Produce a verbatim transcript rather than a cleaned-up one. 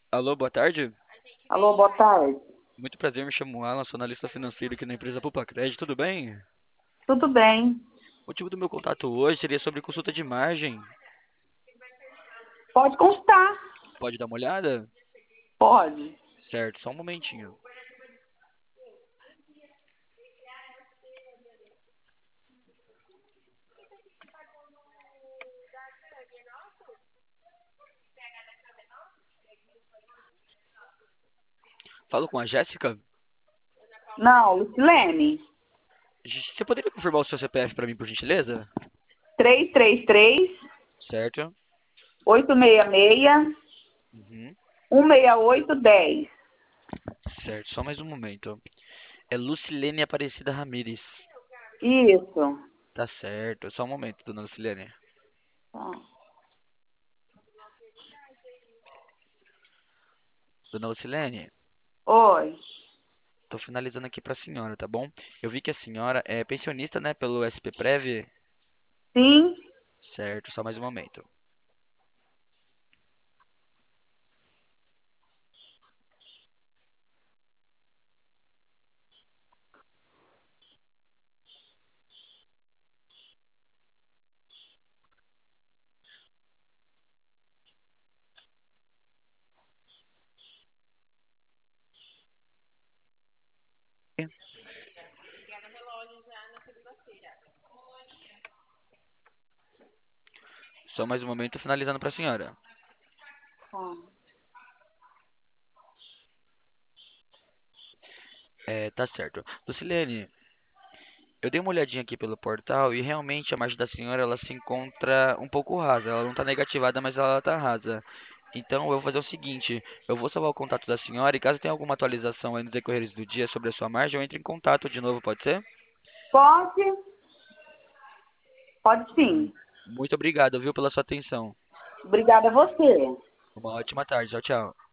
Alô, boa tarde. Alô, boa tarde. Muito prazer, me chamo Alan, sou analista financeiro aqui na empresa Poupa Crédito, tudo bem? Tudo bem? O motivo do meu contato hoje seria sobre consulta de margem. Pode constar. Pode dar uma olhada? Pode. Certo, só um momentinho. Falo com a Jéssica. Não, Lucilene. Gê- Você poderia confirmar o seu C P F para mim, por gentileza? três três três, Certo. oito seis seis, Uhum. um seis oito um zero. Certo, só mais um momento. É Lucilene Aparecida Ramires. Isso. Tá certo, só um momento, dona Lucilene. Tá. Dona Lucilene, Oi. tô finalizando aqui pra senhora, tá bom? Eu vi que a senhora é pensionista, né, pelo S P Prev. Sim. Certo, só mais um momento. Só mais um momento, finalizando pra senhora. Tá. É, tá certo. Lucilene, eu dei uma olhadinha aqui pelo portal e realmente a margem da senhora ela se encontra um pouco rasa. Ela não tá negativada, mas ela tá rasa. Então eu vou fazer o seguinte, eu vou salvar o contato da senhora e caso tenha alguma atualização aí nos decorreres do dia sobre a sua margem, eu entro em contato de novo, pode ser? Pode? Pode Hum, sim. Muito obrigado, viu, pela sua atenção. Obrigada a você. Uma ótima tarde. Tchau, tchau.